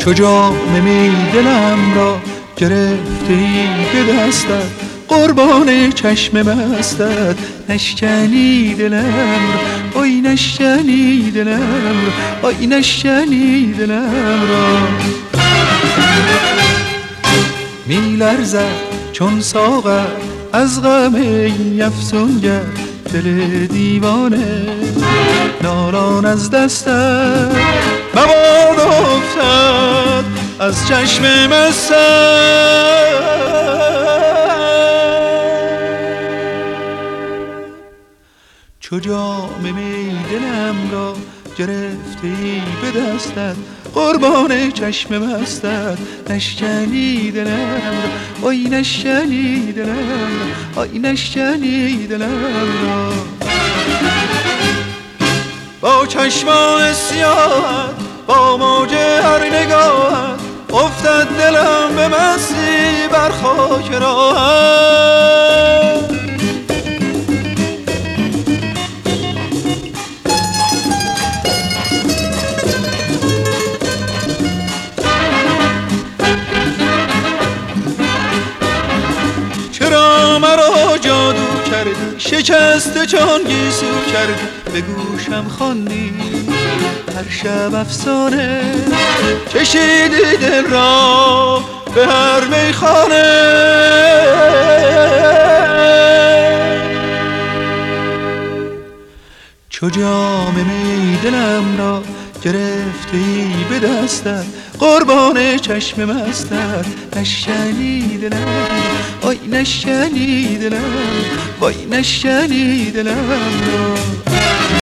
چو جام می دلم را گرفتی به دستت، قربان چشم مستت. نشکنی دلم را، آی نشکنی دلم را، آی نشکنی دلم را. می لرزد چون ساغر از غم این افسونگر، دل دیوانه نالان از دستت. مباد افتد از چشم مستت، چو جام می دلم را گرفتی به دستت، قربان چشم مستت. نشکنی دلم را، آی نشکنی دلم را، آی نشکنی دلم را. با چشمان سیاهت، با موج هر نگاهت، افتد دلم به مستی بر خاک راهت. چرا مرا جادو کردی، شکسته چون گیسو کردی، به گوشم خواندی هر شب افسانه، کشیدی دل را به هر میخانه. چو جام می دلم را گرفتی به دستت، قربان چشم مستت. نشکنی دلم، آی نشکنی دلم، وای نشکنی دلم را.